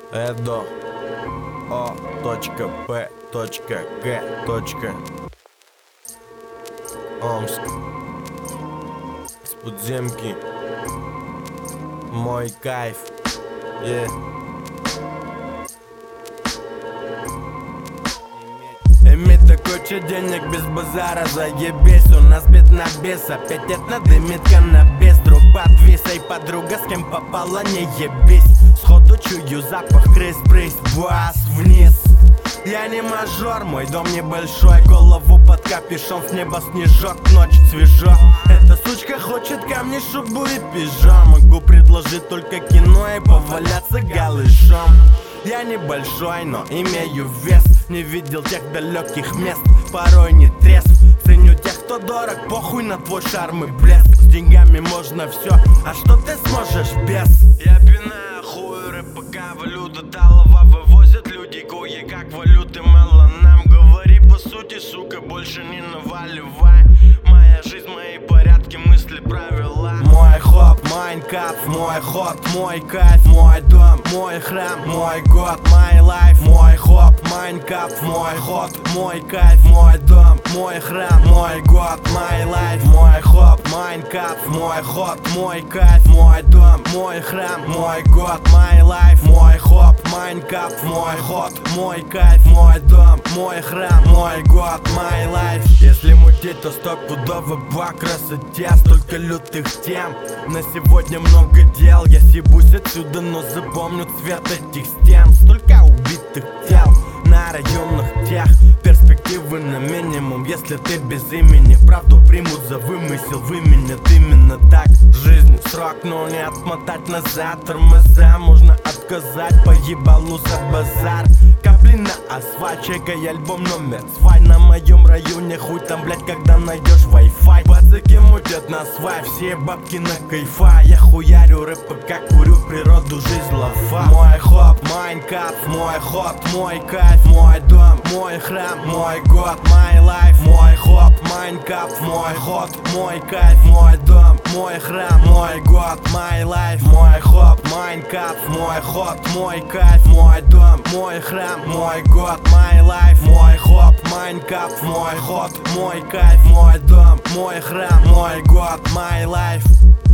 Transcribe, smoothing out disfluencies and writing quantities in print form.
Эдо О.П.Г. Омск. С подземки. Мой кайф. Иметь такой денег без базара, заебись. У нас бед на бес, опять это дымит каннабис. Друг подвисай, подруга с кем попала, не ебись. Сходу чую запах крыс-брысь, бас вниз. Я не мажор, мой дом небольшой. Голову под капюшон, с неба снежок, ночь свежо. Эта сучка хочет ко мне шубу и пижам. Могу предложить только кино и поваляться голышом. Я небольшой, но имею вес. Не видел тех далеких мест, порой не трезв. Ценю тех, кто дорог, похуй на твой шарм и блеск. С деньгами можно все, а что ты сможешь без? Я пинаю хуй, рэп пока валюта талова вывозят люди, кое-как валюты мало. Нам говори по сути, сука, больше не наваливай. Моя жизнь, мои порядки, мысли, правила. Мой хоп, Майнкрафт, мой ход, мой кайф, мой дом, мой храм, мой год, мой лайф. Мой хоп, Майнкрафт, мой ход, мой кайф, мой дом, мой храм, мой год, мой лайф. Мой хоп, Майнкрафт, мой ход, мой кайф, мой дом, мой храм, мой год, мой лайф. Мой хоп, Майнкрафт, мой ход, мой кайф, мой дом, мой храм, мой год, мой лайф. Если мутить, то стопудово по красоте. Столько лютых тем, на сегодня много дел. Я съебусь отсюда, но запомню цвет этих стен. Столько убитых тел на районах тех. Перспективы на минимум, если ты без имени. Правду примут за вымысел, выменят именно так. Жизнь срок, но не отмотать назад. Тормоза можно отказать, поебалу за базар. Капли на асфальт, чекай альбом номер 2. На моем районе хуй там, блять, когда найдешь Wi-Fi. Пацаки мутят на свай, все бабки на кайфа. Я хуярю рэп, пока курю природу, жизнь лафа. Мой хоп, Майнкрафт, мой ход, мой кайф, мой дом, мой храм, мой год, мой лайф. Мой хоп, Майнкрафт, мой ход, мой кайф, мой дом, мой храм, мой год, мой лайф. Мой хоп, Майнкрафт, мой ход, мой кайф, мой дом, мой храм, мой год, мой лайф. Мой хоп, Майнкрафт, мой ход, мой кайф, мой дом, мой храм, мой год, мой лайф.